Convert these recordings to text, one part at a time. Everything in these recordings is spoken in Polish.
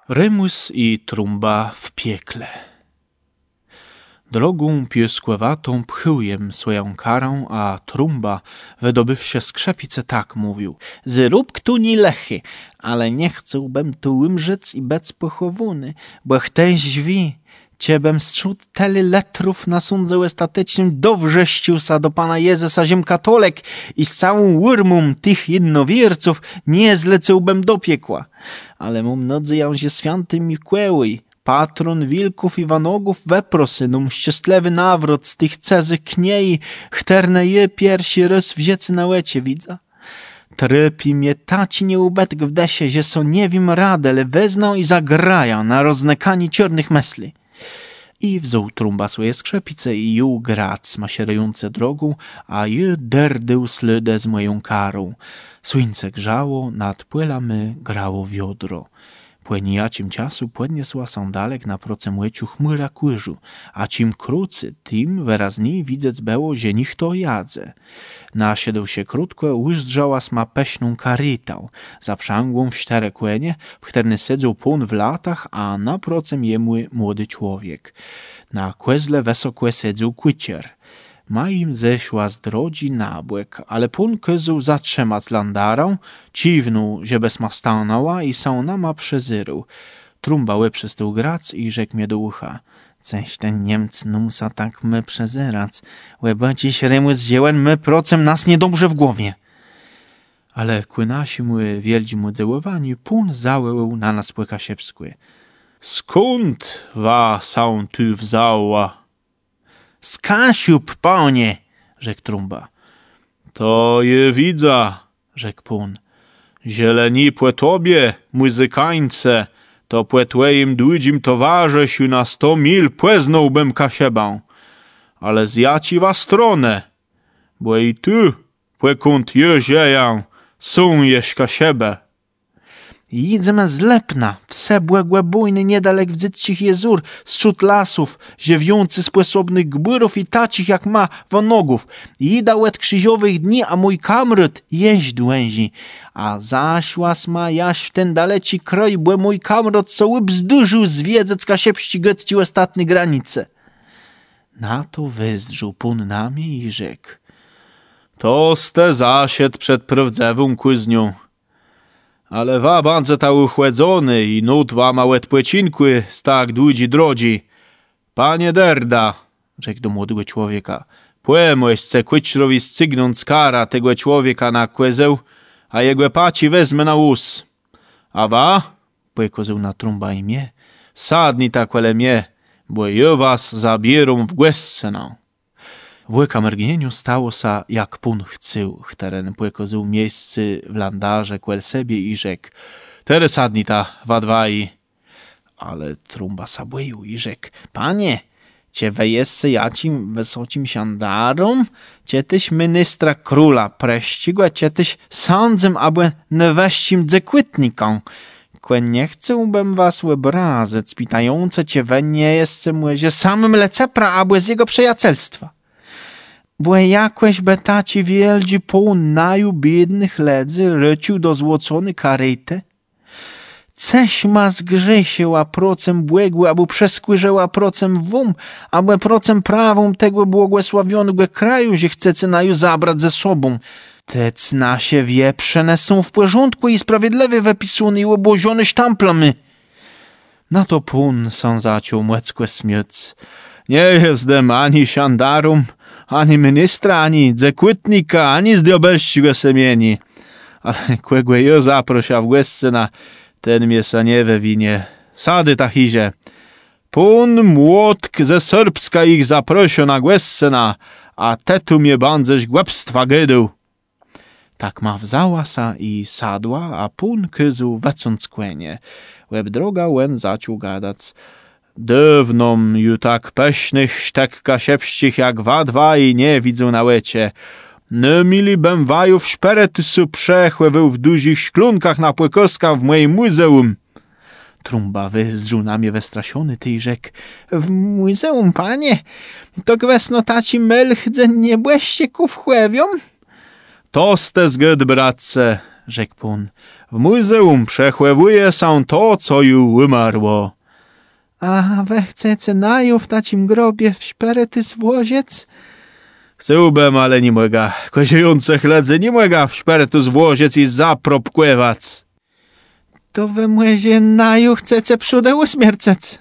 Remus i trumba w piekle. Drogą pieskłewatą pchyłem swoją karę, a trumba, wydobywszy skrzepice, tak mówił. Zrób ktuni lechy, ale nie chcąbym tu umrzec i bec pochowany, bo chcesz źwi. Ciebem zczut tyle letrów nasądzał ostatecznym dowrześcił sa do Pana Jezusa ziem katolek i z całą urmą tych jednowierców nie zlecałbym do piekła. Ale mam nadzieję, że święty Mikołaj, patron wilków i wanogów, weprosy nam szczęśliwy nawrót z tych cezych kniei, chterne je pierwszy raz w rzece na łecie widza. Trypi mnie taci nieubetek w desie, że so nie wiem radę, ale wezną i zagraja na roznekani czarnych mesli. I wziął trumba swoje skrzepice i jął grać maszerujące drogą, a je derdył slydę z moją karą. Słońce grzało, nad płylami grało wiodro. Płynijacim czasu podniosła się dalek na procem łeciu chmura kurzu, a czym krócej, tym wyraźniej widzec było, że nichto jadze. Nasiedł się krótko, uzdrzała sma peśną karytę, zaprzęgłą w cztery kłenie, w którym siedział pun w latach, a na procem jemu młody człowiek. Na kłezle wysoko siedział kucier. Ma im zeszła z drodzi na błek, ale pun kazał zatrzymać landarę, ciwnął, żeby sma stanęła i się ma przezyrył. Trumba przestał grać i rzekł mnie do ucha. Coś ten Niemc nusa tak my przezyrać, łeba dziś Remus ziełem my procem nas niedobrze w głowie. Ale kłynasi mu wieldzi mu dziełowani, pun załył na nas płyka siepskły. Skąd wa są tu wzała? Z Kasiup, panie, rzekł trumba. To je widza, rzekł pun. Zieleni płe tobie, muzykańce, to płe twoim dłudzim towarzysiu na 100 mil płeznąłbym Kasiebę. Ale zjaci wa stronę, bo i tu, płekąd jezieję, są jeś Kasiebę. Idziemy z Lepna, wse błegłe bujny niedalek wdzycich jezur, zczut lasów, ziewiący sposobnych gbyrów i tacich jak ma wanogów. Ida łet krzyżowych dni, a mój kamrot jeź dłęzi. A zaśłas ma jaś w ten daleci kraj, bo mój kamrot co bzdurzył zwiedzec kasiepści getci ostatnie granice. Na to wyzdrzył pun nami i rzekł. To ste zasied przed prawdzewą kuźnią. Ale wa bandze ta uchłedzony i nut wa małe płecinkły z tak dłudzi drodzi. Panie derda, rzekł do młodego człowieka, płemośce kłyczrowi scygnąc kara tego człowieka na kłezeł, a jego paci wezmę na łus. A wa, płekozeł na trumba i mnie, sadni tak wele mnie, bo je was zabierą w głęscenę. W łykamergnieniu stało sa, jak pun chcył, chteren płekozył miejscy w landarze kłel sobie i rzekł, tere sadni ta, wadwai. Ale trumba sabłyju i rzekł, panie, cie wejesce jacim wysocim siandarom, cie tyś ministra króla preścigła, cie tyś sądzem, aby neweścim dzekwytniką. Kłe nie chcąbym was łebrazec, pitające cie we nie jestem łezie samym lecepra, aby z jego przyjacielstwa. Bo jakweś betaci wieldzi pół naju biednych ledzy rycił do złocony karytę? Ceś ma zgrzeszyła procem błegły, aby przeskłyżeła procem wum, aby procem prawą tego błogosławionego kraju, że chcecie naju zabrać ze sobą. Te cna się wieprzene są w porządku i sprawiedliwie wypisane i obłożone sztamplami. Na to pun są zaciął młecko śmiec. Nie jestem ani siandarum, ani ministra, ani dzekwytnika, ani z diabelściego semieni. Ale kłegłe jo zaprosia w głęsce ten mnie sa nie we winie. Sady tachizie. Pun młotk ze Serbska ich zaprosio na głęsce a tetu mnie bandześ głupstwa gydył. Tak ma wzała sa i sadła, a pun kyzu wecąc kłenie. Łeb droga łen zaciął gadać. Dywnom ju tak peśnych sztek kasiepścich jak wadwa i nie widzą na łecie. Nie milibym wajów szperetysu przechłewył w dużych szklunkach na płykoskach w moim muzeum. Trumba wyzdrzył na mnie westrasiony ty i rzekł. W muzeum, panie? To kwesno taci melchdze nie błeście ku wchłewiom? To ste zgod, bratce, rzekł pun. W muzeum przechłewuje się to, co już umarło. A we chcecie naju w tacim grobie w szperetys włoziec? Chciałbym, ale nie mogę. Koziejące chledze nie mogę w szperetys włoziec i zapropkływać. To we młezie naju chcecie przódę uśmiercec.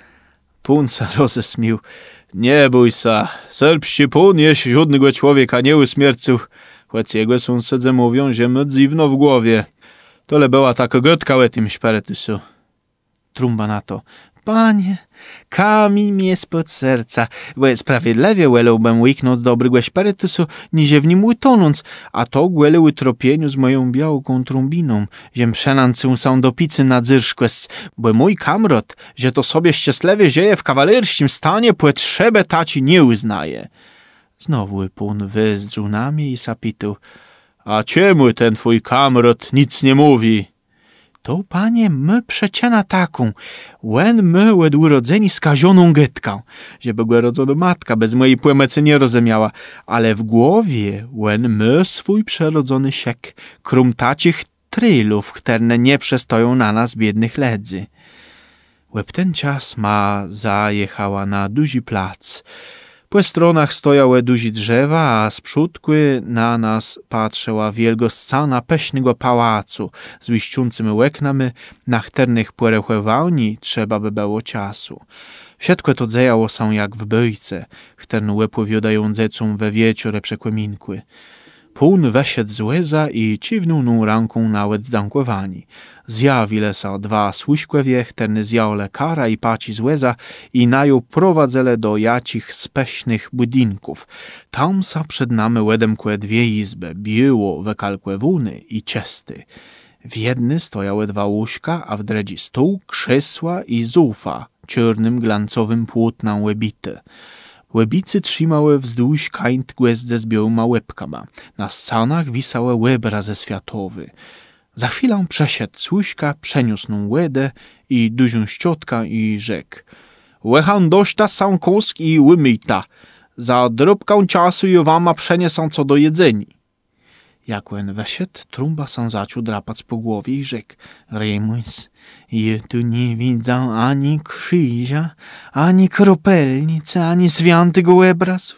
Pun se rozesmił. Nie bój sa, serbści pun jeś żadnego człowieka nie usmiercił, choć jego sąsiedze mówią, że mu dziwno w głowie. Tole była taka gotka o tym szperetysu. Trumba na to. Panie, kamień mi spod serca, bo sprawiedliwie wolałbym łyknąć dobrego szperetysu, niż w nim utonąc, a to gwele utropieniu z moją białką trumbiną, żem przenancył się do picy na dzyrszkłes, bo mój kamrot, że to sobie szczęśliwie dzieje w kawalerskim stanie, potrzebę taci nie uznaje. Znowu pun wyzdrzył na mnie i zapytał, a czemu ten twój kamrot nic nie mówi? To, panie, my przeciena taką, when my od urodzeni skazioną gytką, żeby go rodzona matka bez mojej płemecy nie rozumiała, ale w głowie, when my swój przerodzony siek, krumtacich trylów, które nie przestoją na nas biednych ledzy. Łeb ten czas ma zajechała na duży plac. Po stronach stojały duzi drzewa, a z przódkły na nas patrzyła wielgoscana peśnego pałacu z łyściącymi łeknami, na których porechowanie trzeba by było czasu. Wszystko to dziejało się jak w bojce, które opowiadają dzieciom we wieczorze przekłaminkły. Pun wyszedł z łeza i ciwnął ręką nawet zankowani. Zjawile się dwa służkowie, które zjawle kara i paci z łeza i nają prowadzele do jacich speśnych budynków. Tam są przed nami łedemkłe dwie izby, biło, wykalkłe wuny i ciesty. W jednej stojały dwa łóżka, a w drugiej stół, krzesła i zufa, czarnym glancowym płótnem łebite. Łebicy trzymały wzdłuż kańtgłę z białoma łebkama. Na stanach wisały łybrazy światowy. Za chwilę przeszedł służka, przeniósł łedę i dużą szczotkę i rzekł. Łechan dośta są kosk i łymyta. Za drobkę czasu i wama przeniesą co do jedzeni. Jak on weszedł, trumba się zaczął drapać po głowie i rzekł. Remus, ja tu nie widzę ani krzyża, ani kropelnicy, ani świętego obrazu.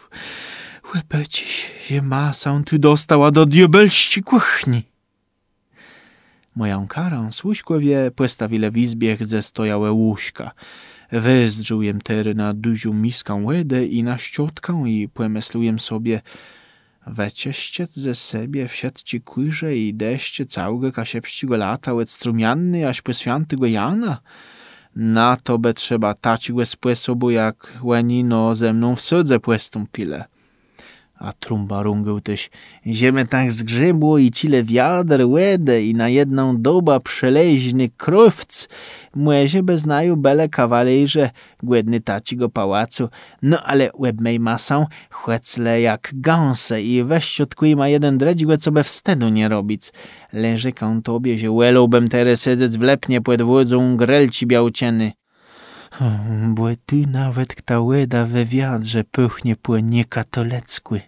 Łepeciś, że masę tu dostała do diabelści kuchni. Moją karę służkowie postawili w izbie, gdzie stojały łóżka. Wyzdrzył jem tery na dużą miskę łedy i na szczotkę i pomyśliłem sobie, wecieście ze siebie wsiedci kujrze i deście całego kasiepściego lata od strumianny aż po świętego Jana. Na to by trzeba taciego sposobu, jak łenino ze mną w sudze postąpile. A trumba rungał też, ziemię tak zgrzebło i cile wiader łedę i na jedną dobę przeleźny krówc, młezie beznają bele kawalerze, głodny taciego pałacu, no ale łeb mej masą, chłecle jak gąse i weź odkuj ma jeden dredźgłe, co by wstedu nie robić. Leżekam tobie, że łelałbym teraz siedzieć w lepnie pod wodzą grelci białcieny. Bo tu nawet kta łeda we wiadrze pychnie po niekatolecku.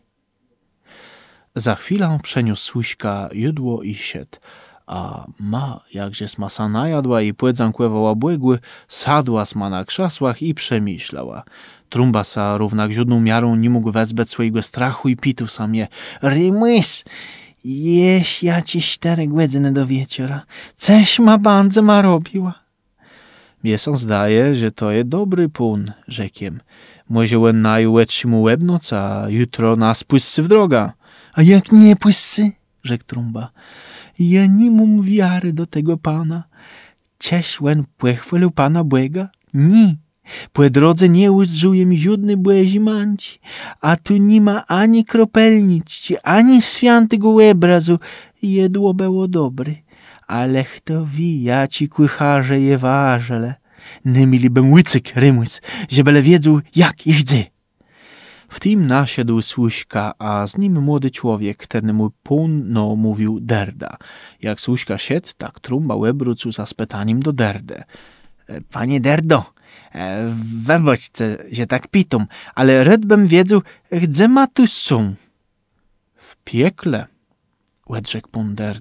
Za chwilę przeniósł służka jodło i siedł, a ma, jakże smasa najadła i płedzą kłewała błygły, sadła sma na krzesłach i przemyślała. Trumbasa równak żadną miarą nie mógł wezwać swojego strachu i pitu sam je. Rymus, jeś ja ci 4 godziny do wieczora, coś ma bandze ma robiła. Mnie się zdaje, że to jest dobry pun, rzekiem. Może on najułeć mu łebnoc, a jutro nas pussy w droga. A jak nie pussy? Rzekł trumba. Ja nie mam wiary do tego pana. Cześć on pochwalił pana Błega? Nie. Po drodze nie uzdrzył mi żadnej błezi manci, a tu nie ma ani kropelniczki, ani świętego obrazu. Jedło było dobre. Ale kto wie, ja ci kucharze je ważele. Nie mieliby łycyk, Rymus, żeby wiedzą, jak ich dzy. W tym nasiadł służka, a z nim młody człowiek, któremu półno mówił Derda. Jak służka siedł, tak trumba łebrucu za spytaniem do Derdę. Panie Derdo, weboćce, że tak pitum, ale redbym wiedział, gdzie ma tu są. W piekle, odrzekł pan Derda.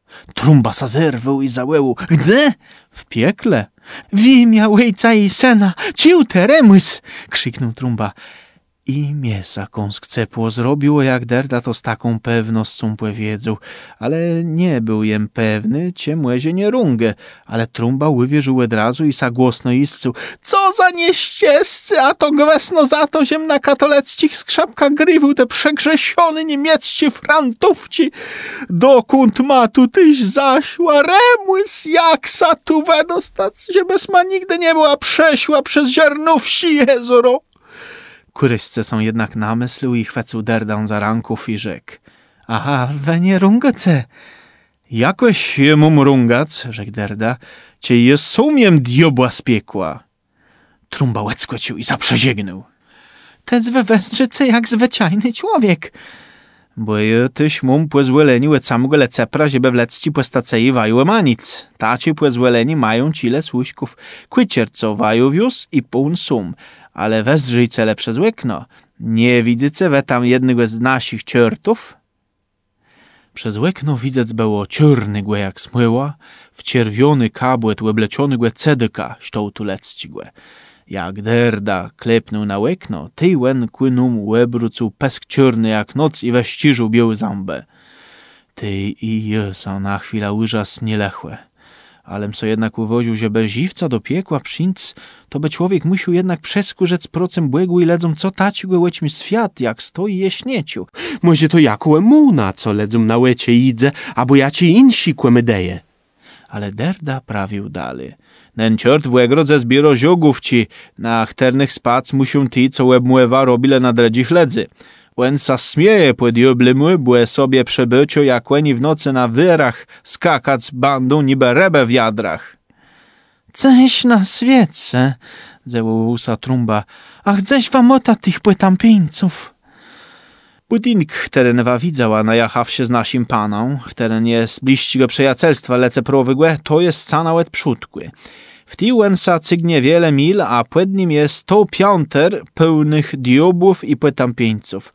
Trumba sa zerwał i załeł. Gdzie? W piekle. W imię Ojca i Syna, ciu teremys! Krzyknął Trumba. I miesa kąskcepło zrobiło, jak derda to z taką pewnością powiedział, ale nie był jem pewny, ciemłezie nie rungę, ale Trumba uwierzył od razu i sa głosno iscył. Co za nieściescy, a to gwesno za to, ziem na katolickich skrzapkach grywił te przegrzesiony niemieccy frantówci. Dokąd ma tu tyś zaszła, remłys, jak sa tu wedostać, że bez ma nigdy nie była przeszła przez ziarnówsi jezoro. Kurysce są jednak namyslił i chwycił derdę za ranków i rzekł. Aha, we nie rungace. Jakoś jemu rungac, rzekł derda, cie je sumiem diobła z piekła. Trumba łeckocił i zaprzezięgnął. Tec we westrzyce jak zwyczajny człowiek. Bo je tyś mum płezłeleni łed samego lecepra, żeby wlecci płestacei waju emanic. Taci płezłeleni mają cile słuśków, kwycierco waju wióz i pół sum. Ale wezrzyj cele przez łykno. Nie widzicie we tam jednego z naszych czertów? Przez łykno widzec było czarny głe jak smyła, wcierwiony kabłet łebleciony głe cedyka, sztoł tu leccigłe. Jak derda klepnął na łykno, tej łen kłynum łebrucu pesk czarny jak noc i weściżył biały zambę. Ty i jesa na chwilę łyżas nie lechłe. Alem so jednak uwoził, że bez ziwca do piekła przyńc, to by człowiek musiał jednak przeskurzec procem błegu i ledzą, co taci go łećmi świat, jak stoi jeśnieciu. Może to jako emuna, co ledzą na łecie idze, albo ja ci insi kłemydeje. Ale derda prawił dalej. Nen ciort w łegrodze zbiero ziogów ci, na chternych spac muszą ti, co łebmływa robile na dredzich ledzy. Łen sa smieje płedioblimły, błe sobie przebycio, jak łeni w nocy na wyrach skakać bandą niby rebę w jadrach. Ceś na świece, zełał usa Trumba, a chcesz wam ota tych płytampieńców. Budink, terenwa widziała, najachaw się z naszym paną, teren jest bliścigo przyjacielstwa leceprovygłe, to jest canałet przódkły. W tiłem sa cygnie wiele mil, a przed nim jest 100 piąter pełnych diobłów i płytampieńców.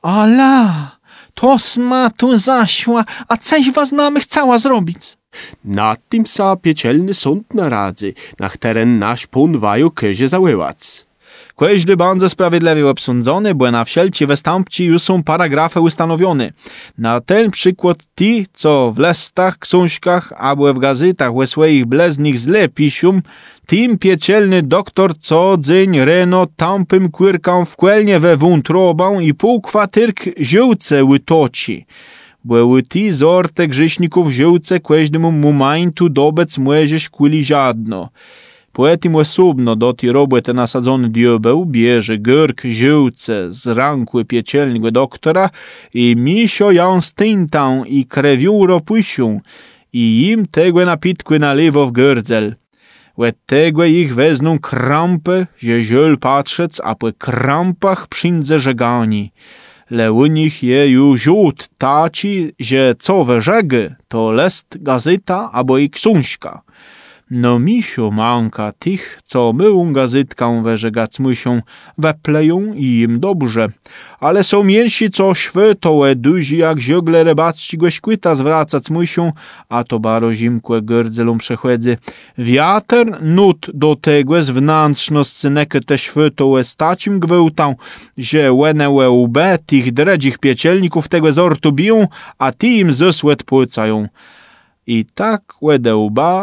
Ala, to sma tu zaszła, a coś was namy chciała zrobić. Nad tym sa piecelny sąd naradzy, na teren nasz pun waju kyzie załyłac. Każdy będzie sprawiedliwie obsądzony, bo na wszelci występci już są paragrafy ustanowione. Na ten przykład ci, co w listach, książkach albo w gazetach we swoich bleznych źle piszą, tym piecelny doktor co dzień reno tampym kłyrkam wkłelnie we wątrobę i pół kwatyrk żyłce wytoci. Bo ti zorte grzeszników żyłce każdemu momentu dobec młeżeś kuli żadno. Poetim osobno do tej roboty nasadzony diabeł bierze górk żyłce z rankły piecelnego doktora i misio ją stintą i krewią ropusią i im tego napitku nalewo w gordzel. Łe tego ich wezną krampę, że ziel patrzec, a po krampach przyndze żegani. Le u nich je już żółt taci, że co we żegi, to lest gazeta albo i książka. No misio manka tych, co myłą gazetkę weżegać muszą, wepleją i im dobrze. Ale są mięsi, co świetołe duzi, jak ziogle rybacci go szkłyta zwracać muszą, a to baro zimkłe gordzelą przechodzi. Wiatr nut do tego z wnętrzno scynekę te świetołe stacim gwałtą, że łenełe łbe tych dredzich piecelników tego zortu biją, a ti im zesłet płycają. I tak do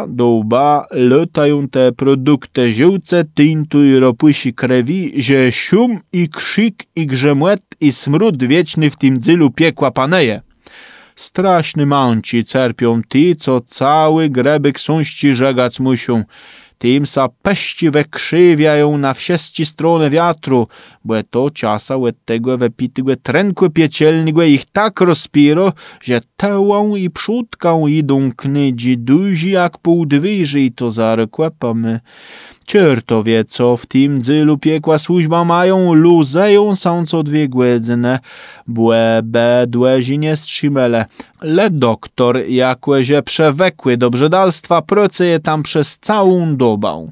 łba latają te produkty żyłce, tintu i ropusi krewi, że szum i krzyk i grzemłet i smród wieczny w tym dzylu piekła paneje. Straszny mąci cerpią ti, co cały grebek sąści żegać muszą. Tym sa peści wykrzywiają na wszystkie strony wiatru, bo to czasa od tego wypitego trenku piecelnego ich tak rozpiro, że tełą i przódką idą knydzi duzi jak półdwyży i to zarekłepamy. Czerto wie, co w tym dzylu piekła służba mają, luzeją są co 2 godziny, błe bedłezi nie strzymele. Le doktor, jakłeże przewekły do brzydalstwa, pracuje tam przez całą dobę.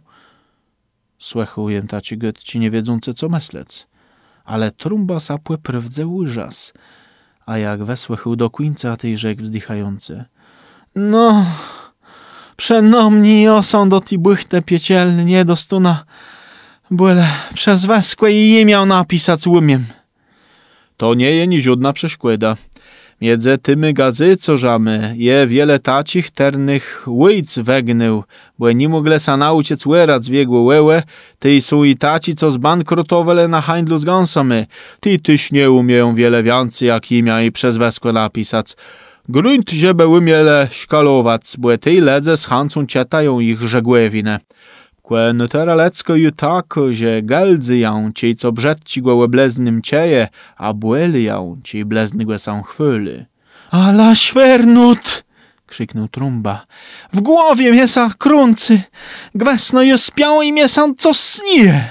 Słuchają taci götci nie wiedzące co myśleć, ale Trumba sapłe prywdze łyżas, a jak wesłuchał do końca tej rzek wzdychający. No, przenomni osą do ti bychte piecielny nie dostuna, byle przez weskłe i je miał napisać umiem. To nie je ni żadna przeszkoda. Między tymi gazy, co żamy, je wiele tacich ternych łyjc wegnył, bo nie mogle sa nauczyć łerać wiegłe łełe, ty są i taci, co zbankrutowali na handlu z gąsami. Ty tyś nie umieją wiele więcej, jak imia i przez weskłe napisać. Grunt, żeby umiele szkalować, bo ty ledze z hancą czytają ich żegłewinę. Kwen teralecko ju tak, że geldzy ją, ci co brzedci go bleznym cieje, a błeli ją, ci blezny go są chwyli. Ala świernut! Krzyknął Trumba. W głowie miesa kruncy, gwesno ju spiał i miesa co snie.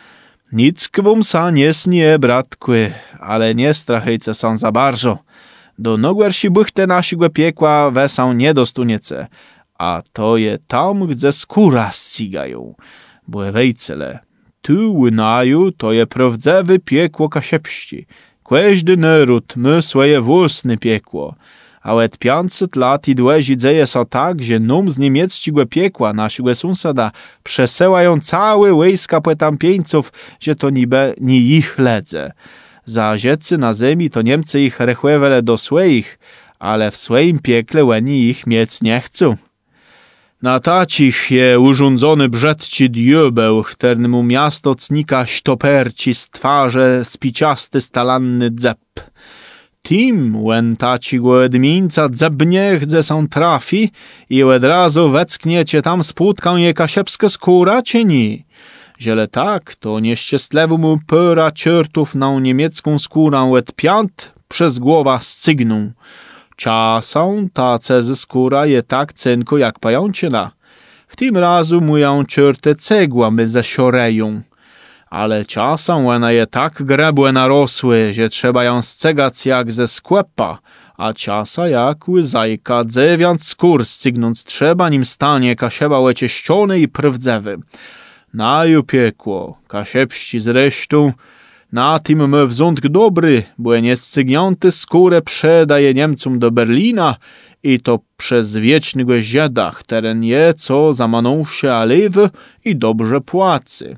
Nic kwum sa nie snie, bratkły, ale nie strachejce są za bardzo. Do nogłersi bychte naszego piekła wesą nie dostuniece. A to je tam, gdzie skóra ścigają, bo wejcele. Tu łynaju to je prawdzewy piekło kasiepści. Każdy naród my swoje własne piekło. A łet 500 lat i dłezi dzieje są tak, że num z niemieckiego piekła naszego sąsiada przesyłają całe wojska płetampieńców, że to niby nie ich ledze. Za rzecy na ziemi to Niemcy ich rechłewele do swoich, ale w swoim piekle łeni ich mieć nie chcą. Na tacich je urządzony brzedci diabeł, któremu miasto cnika sztoperci z twarze spiciasty stalanny dzep. Tim, łen taci go edmińca dzebnie, gdzie są trafi i od razu weckniecie tam spłutką je kasiepska skóra, czy nie? Ziele tak, to nieszczęslewemu pyra czertów na niemiecką skórę łed piąt przez głowa scygną. Czasem tace ze skóra je tak cynko jak pajączyna. W tym razu mują czerty cegłami zasioreją. Ale czasem ona je tak grebłe narosły, że trzeba ją scegać jak ze sklepa, a czasa jak łyzajka, dziewięć skór scygnąc trzeba, nim stanie kasieba łecieściony i prawdzewy. Naju piekło, kasiepści zresztą, na tym my wzątk dobry, bo niescygnięty skórę przedaje Niemcom do Berlina i to przez wiecznego zieda, teren je, co zamanąwszy aliwy i dobrze płacy.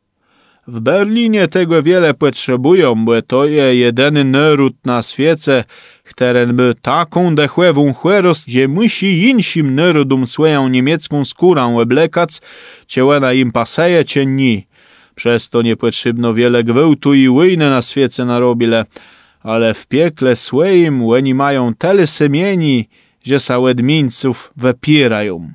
W Berlinie tego wiele potrzebują, bo to je jedyny naród na świecie, któren my taką dechłewą chwerost, że musi insim narodom swoją niemiecką skórę oblekać, czy ona im paseje, czy nie. Przez to nie potrzebno wiele gwałtu i wojny na świecie narobile, ale w piekle swoim oni mają tyle semieni, że sa edmińców wypierają.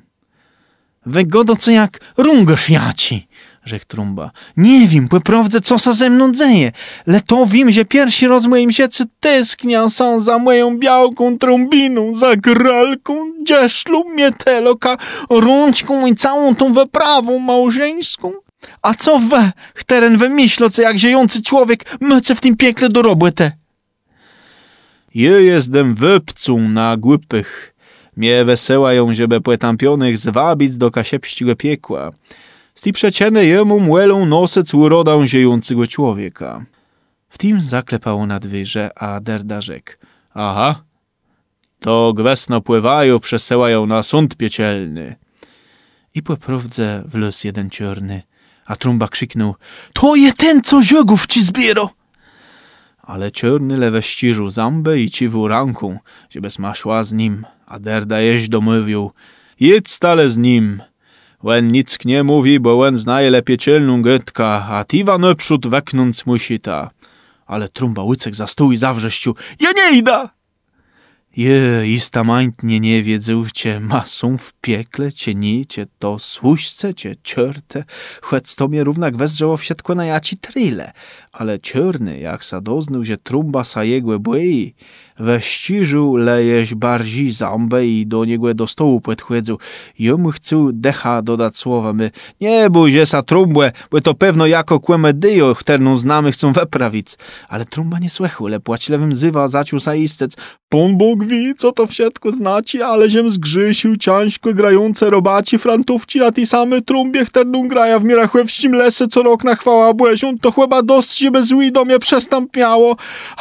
Wygodo co jak rungasz jaci, rzekł Trumba. Nie wiem, poprawdze co sa ze mną dzieje, le to wiem, że pierwszy raz w moim życiu tęsknię są za moją białką trumbiną, za gralką, dzieszlą, mieteloka, rączką i całą tą wyprawą małżeńską. A co chteren wymyślo, co jak żyjący człowiek myce w tym piekle do roboty? Ja jestem wypcą na głupych. Mnie wesełają, żeby płetampionych zwabić do kasiepściego piekła. Z tej przecieny jemu młelą nosec urodą żyjącego człowieka. W tym zaklepało nad wyże, a Derda rzekł. Aha, to gwesno pływają, przesyłają na sąd piekielny. I poprawdze w los jeden czarny. A Trumba krzyknął, to je ten, co ziogów ci zbiero. Ale czarny lewe ściżył zambę i ciwu ranką, żeby smaszła z nim, a Derda jeźdź domówił, jedź stale z nim. Łen nic nie mówi, bo łen znaje lepiej cielną gętka, a tiwa naprzód weknąc musi ta. Ale Trumba łycek za stół i zawrześciu, ja nie idę! Ista mańtnie nie wiedzą, cie masą w piekle, cie nie, cie to służce, cie czerte, choć to mnie równak wezrzało w siatko na jaci tryle, ale czerny, jak sa doznał, że Trumba sa jegłe błei, weściżył lejeś bardziej zambę i do niego do stołu podchłedzał. Jemu chcą decha dodać słowami, nie bój się sa Trumbłe, bo to pewno jako kłemedyjo, którą znamy chcą weprawić. Ale Trumba nie słychał, le płaćlewym zywa zaciął sa istec. Pan Bóg wie, co to wszystko znaczy, ale ziem zgrzysił ciężko grające robaci frantówci, a ty same Trumbie, którą graja w mirachłewskim lesie co rok na chwała błezią, to chyba dość żeby zły do mnie przestąpiało.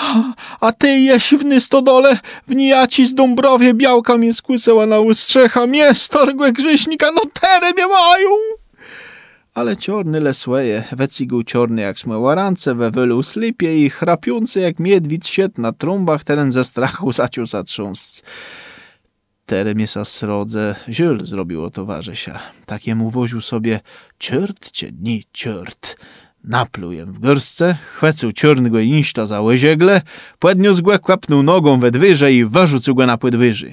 A ty jeś w stodole, w nijaci z Dąbrowie białka mnie skłysała na łystrzecha, mnie storgłe grześnika, no tere mnie mają. Ale ciorny lesłeje, wecigł ciorny jak smełarance, we wylu slipie i chrapiący jak miedwid siedł na trumbach, teren ze strachu zaciął zatrząsc. Tere miesa srodze, ziul zrobiło towarzysia. Takiemu woził sobie, ciort cię ni ciort. Napluję w gorstce, chwecył ciornego niszta za łeziegle, podniósł go, kłapnął nogą we dwyże i wyrzucił go na płedwyży.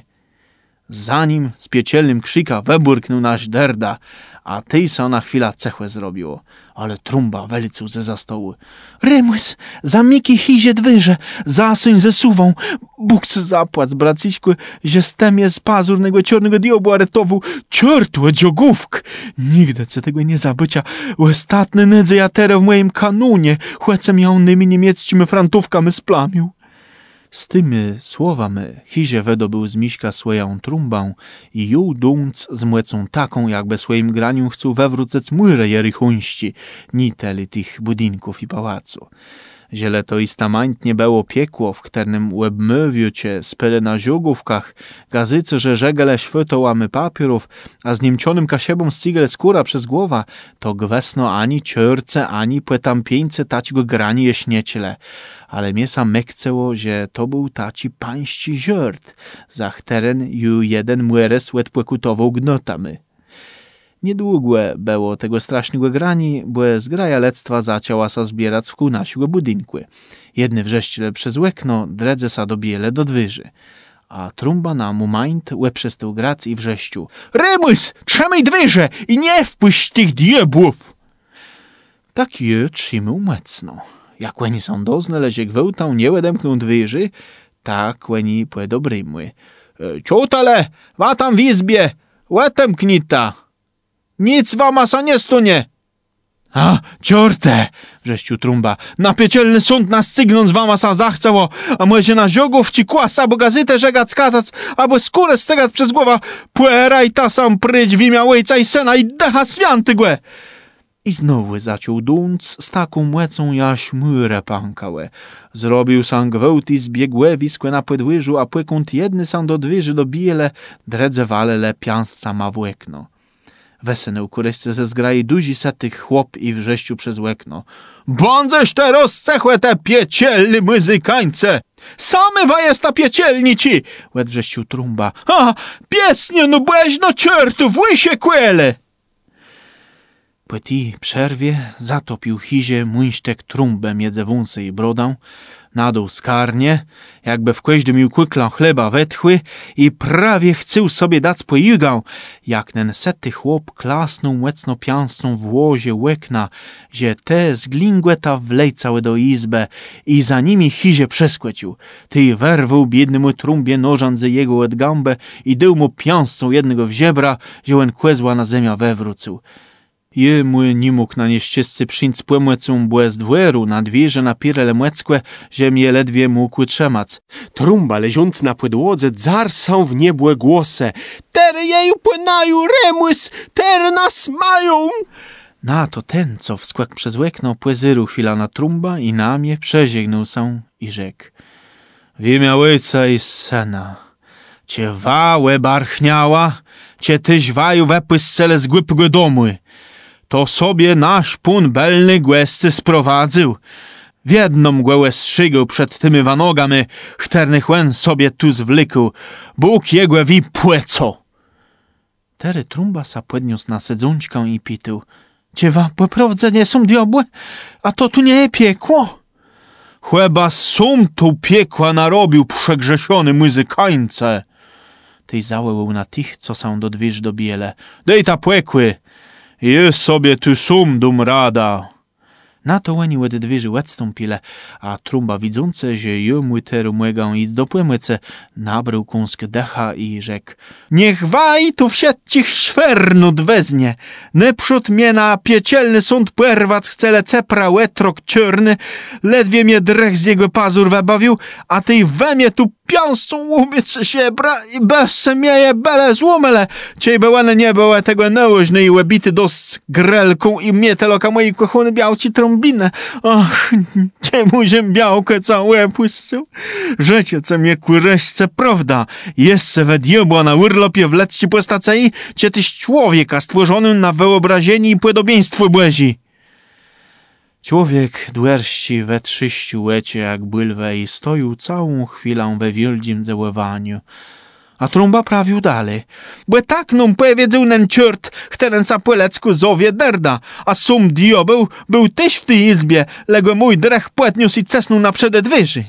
Za nim z piekielnym krzyka weburknął nasz derda, a tyjsa na chwilę cechłę zrobiło. Ale trumba wyliczył ze stołu. Rymłys, zamiki hizie dwyże, zasuń ze suwą. Bóg se zapłac, braciśku, że stemie z pazurnego ciornego diobła retowu. Ciortłe dziogówk! Nigdy ce tego nie zabycia. Ostatny nydze ja tere w moim kanunie, chłecem jałnymi niemieckimi frantówkami splamił. Z tymi słowami hizie wydobył z miśka swoją trumbę i jął dąc z młecą taką, jakby swoim graniu chcął wewróceć murę jerichuńści, ni teli tych budynków i pałacu. Ziele to istamańtnie było piekło, w którym łebmywiu cię spyle na ziogówkach, gazyce, że żegele świetołamy papierów, a z niemcionym kasiebą stigel skóra przez głowa, to gwesno ani ciorce, ani płetampieńce tać go grani jeśniecile. Ale miesa mekceło, że to był taci pańści ziort, zach teren ju jeden młeres łetpłekutował gnotamy. Niedługłe było tego strasznego grani, bo z grajalectwa zacięła sa zbierać w kunasiłe budynkły. Jedny wrześciel przez łekno, dredze sa do biele do dwyży. A trumba na moment łeprzestał grac i wrześciu. Rymys, trzymaj dwyże i nie wpuść tych diabłów! Tak je trzymał mocno. Jak łeni są dozne, lezie gwełtał nie łedemknął dwyży, tak łeni płedobrymły. Ciutale, wa tam w izbie, łetem knita! Nic wama sa nie stunie. A, ciorte, wrześciu trumba, na piekielny sąd nas cygnąc wama sa zachcało, a może na ziogów ci kłas, albo gazetę żegać skazać, albo skórę stegać przez głowa, płeraj ta sam pryć w imię ojca i syna i decha świętygłe. I znowu zaciął dąc z taką młecą jaś murę pankałe. Zrobił sam gwałt i zbiegłe wiskłe na podwyżu, a płekąt jedny sam do dwyży do biele, dredze walele piansca ma w łekno. Wesenę kureśce ze zgrai duzi setych chłop i wrześciu przez łekno. Bądześ te rozcechłe te piekielny muzykańce! Same wajesta piekielni ci! Łed wrześciu trumba. A, piesnie no błeźno ciortów, łysie kłele! Po tej przerwie zatopił hizie muńsztek trumbę między wąsy i brodą, nadał skarnie, jakby w każdym ju kłyklą chleba wetchły i prawie chciał sobie dać pojigał, jak ten sety chłop klasnął młecno pianską w łozie łekna, że te zglingłe ta wlejcały do izbę i za nimi hizie przeskłecił. Ty werwał biednemu trumbie nożan ze jego łed gambę i dył mu pianską jednego w ziebra, że łen kłezła na zemia wewrócił. Jemu nie mógł na nieściescy przyńc płemłecą błez dwóru na dwierze na pirele młeckłe, ziemię ledwie mógł trzemać. Trumba leżąc na podłodze zarsał w niebłe głosy. Tere jeju płynają, remłys, tere nas mają! Na to ten, co wskłak przez łekno, płezyru chwila na trumba i na mnie przeziegnął się i rzekł. W imię ojca i syna, cię wałe barchniała, cię tyś waju wepyscele z głupego domu. To sobie nasz pun belny głescy sprowadził. W jedną mgłę strzygł przed tymi wanogami, chternych łen sobie tu zwlykł. Bóg jego wi płeco. Tery trumba sa podniósł na sedzonczkę i pitył. Ciewa, poprawdze nie są diabły? A to tu nie je piekło? Chyba sum tu piekła narobił przegrzesiony muzykańce. Tej założył na tych, co są do dwiż do biele. Dej ta płekły. Jest sobie tu sum dum rada. Na to łeni łedy dwiży łedstąpile, a trumba widzące, że jemu teru młegą i do płemyce, nabrał kąsk decha i rzekł. Niech waj tu wsiedcich szwernut weznie. Neprzód mnie na piekielny sąd płerwac chce cepra łetrok ciorny, ledwie mnie drech z jego pazur webawił, a tej we mnie tu piąscą łumiec ziebra i bez semieje bele złomele. Ciebie łane nie było tego nałożny i łebity dos grelką i mnie teloka mojej kochony białci trąbinę. Och, czemu ziem białkę całe puścił? Życie, co mnie kureśce prawda. Jeszcze we diabła na urlopie w letci postacei, cie tyś człowieka stworzonym na wyobrazienie i podobieństwo błezi. Człowiek dłerści we trzyściu łecie jak bylwę i stoił całą chwilę we wielkim dziełowaniu. A trąba prawił dalej. Bo tak nam powiedział ten ciort, którym sa po lecku zowie derda, a sum diobeł był tyś w tej izbie, lego mój drech płetniósł i cesnął na przeded wyży.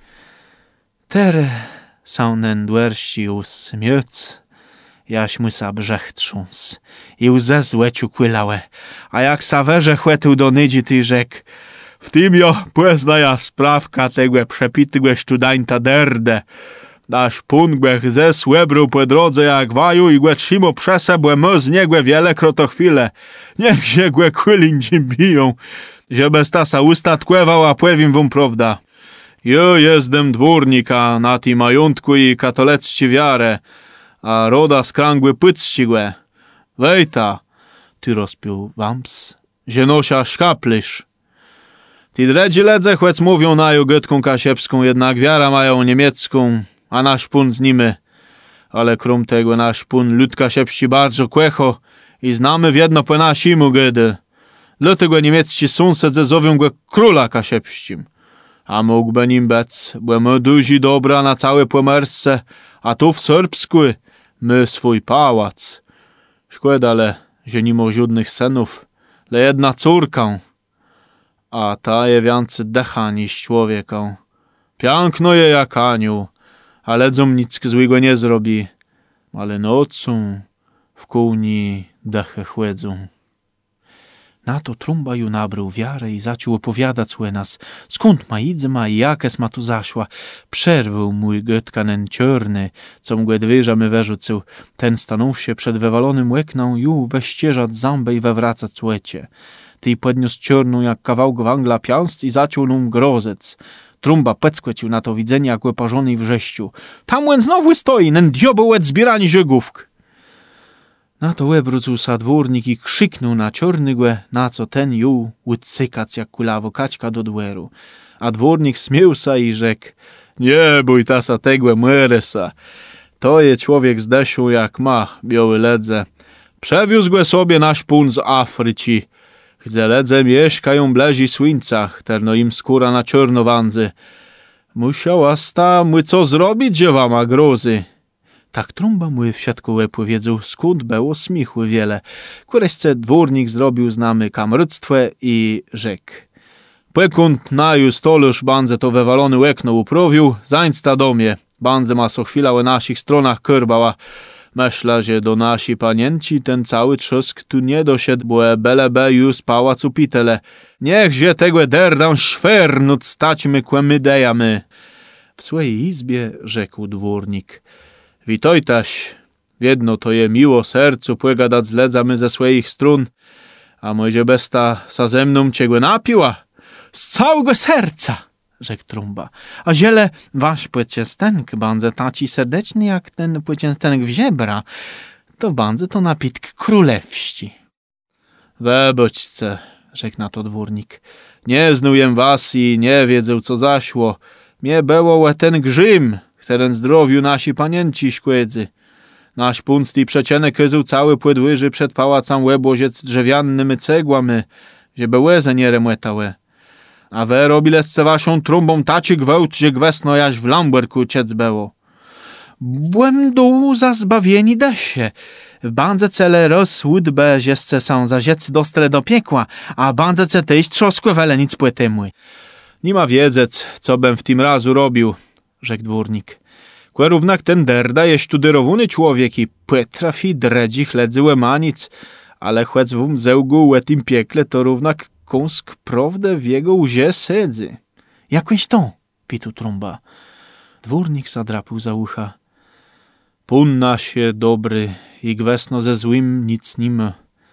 Tere są nen dłerści usmiec, jaś mu sa brzech trząs i łze z łeciu kłylałe, a jak sawerze chłetył do nydzi ty rzek, w tym jo płeznaja sprawka tego przepitygłe szczudańta derdę, daś pungłech ze słebru po drodze jak waju i głę trzymo przesebłe my z niegłe wiele krotochwile, niech się głę kłylin biją, że bez tasa usta tkłewał, a płewim wam prawda. Jo jezdem dwórnika na tym majątku i katolecci wiarę, a roda skrangły pycścigłe. Wejta, ty rozpił wams, zienosia szkaplysz. Ty dredzi ledze chłec mówią naju götką kasiepską, jednak wiara mają niemiecką, a nasz pun z nimi. Ale krum tego nasz pun lud kasiepści bardzo kłecho i znamy w jedno po nasimu gedy. Dlatego niemiecci sąsed zezowią go króla kasiepścim. A mógłby nim bec, bo my duzi dobra na całe Pomersce, a tu w Serbsku my swój pałac. Szkoda, ale że nie ma żadnych synów, le jedna córka, a ta je więcej decha niż człowieka. Piękno je jak anioł, ale dzom nic złego nie zrobi, ale nocą w kółni dechę chłedzą. Na to trąba ju nabrył wiarę i zaczął opowiadać słe nas, skąd ma idzma i jakes ma tu zaszła. Przerwał mój götkanen ciorny, co mgłe dwyża my wyrzucił. Ten stanął się przed wywalonym łekną, ju weścieżać zambę i wewracać słecie. Ty podniósł ciorną jak kawałk węgla piąst i zaczął num grozec. Trąba peckwecił na to widzenie jak łeparzonej wrześciu. Tam łen znowu stoi, nen diobeł łed zbierani ziegówk. Na to łebrucł sa dwórnik i krzyknął na ciornygłe, na co ten jął łycykac jak kulawo kaćka do dweru. A dwórnik śmiał sa i rzekł, nie bój tasa tegłe myresa. To je człowiek z desiu jak ma, biały ledze. Przewiózł go sobie nasz pun z Afryci. Gdzie ledze mieszkają blezi słońcach, terno im skóra na ciorno wandzy. Musiała sta my co zrobić, że wama grozy. Tak trąba mu w siatku łeb wiedzą, skąd było smichły wiele. Kureśce dwórnik zrobił znamy kamryctwo i rzekł. Pekąd naju stolusz bandze to wewalony łekno uprawił, zańca do mnie. Bandze ma so chwila o naszych stronach körbała. Myśla, że do nasi panienci ten cały trzosk tu nie dosiedł, bo belebe już pałacu pitele. Niechże tego derdan szwernut staćmy kłemydejamy. W swojej izbie rzekł dwórnik. Witojtaś, wiedno to je miło sercu płygadać zledzamy ze swoich strun, a może besta sa ze mną ciegłe napiła? Z całego serca, rzekł trąba. A ziele wasz płycienstenek bandze taci serdeczny jak ten płycienstenek w ziebra, to bandze to napitk królewści. Webodźce, rzekł na to dwórnik, nie znujem was i nie wiedzę co zaszło. Mnie było ten grzym, którym zdrowiu nasi panienci szkłedzy. Nasz punst i przecienek kyzył cały płydłyży przed pałacem łebłoziec drzewiannymi cegłami, żeby łezę nie remłetałe. A we robilesce waszą trumbą taci gwałt, że gwesno jaś w Lamberku ciec było. Byłem dół za zbawieni desie. W bandze rozsłudbe, żesce są za ziec dostre do piekła, a bandze tyś trzoskłe welenic płytymły. Nie ma wiedzec, co bym w tym razu robił, rzekł dwórnik. Kłe równak ten derda jest tudyrowuny człowiek i potrafi dredzi chledzy łemanic, ale chłec w zełgu łetim piekle to równak kąsk prawdę w jego łzie sedzy. Jakąś to, pitu trąba. Dwórnik zadrapił za ucha. Punna się dobry i gwesno ze złym nic nim.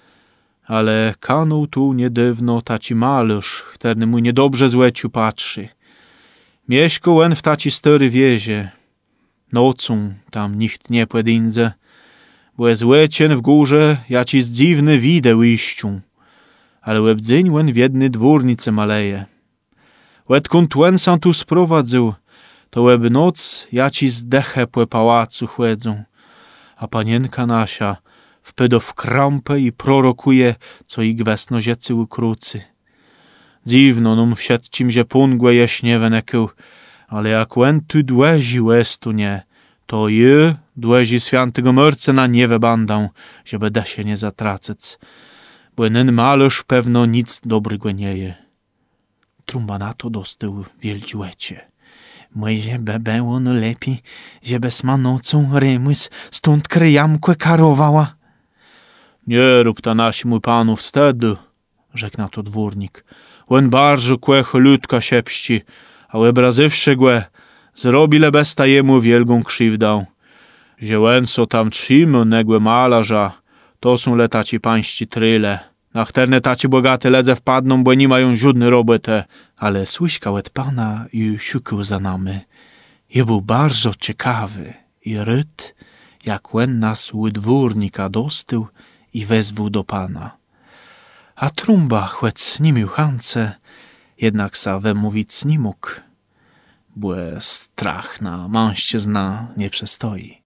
Ale kanął tu niedawno taci malusz, który mu niedobrze złeciu patrzy. Mieszko łen w taci story wiezie. Nocą tam nikt nie płedinze, bo jest łecien w górze, jaci dziwny wideł iściu. Ale łebdzyń łen w jednej dwórnicy maleje. Łedkąd tłen sam tu sprowadzył, to łeb noc jaci zdechę płe pałacu chłedzą. A panienka nasia wpydo w krampę i prorokuje, co i gwesno ziecy ukrócy. Dziwno num wsiad cimzie pungłe jaśnie wenekył, ale jak łen tu dłezi łestu nie, to je dłezi świętego mörce na niewę bandą, żeby da się nie zatracec. Bo nen malusz pewno nic dobrego nie je. Trumba na to dostył wieldziłecie. Moje było no lepiej, żeby sma nocą Remus stąd kryjamkłe karowała. Nie rób ta nasi mój panu wstedu, rzekł na to dwórnik. Łen bardzo kłecho ludka siepści, a łebrazywszy głę, zrobile besta jemu wielką krzywdę. Ziełęco tam trzymu negłe malarza, to są letaci pańści tryle. Na chterne taci bogate ledze wpadną, bo nie mają żadnej roboty. Ale słyśka łed pana i siukył za nami. I był bardzo ciekawy i ryt, jak łen nas u dwórnika dostył i wezwał do pana. A trumba chłec nie miał chance, jednak sa wemówic nie mógł, bo strach na mężczyzna nie przestoi.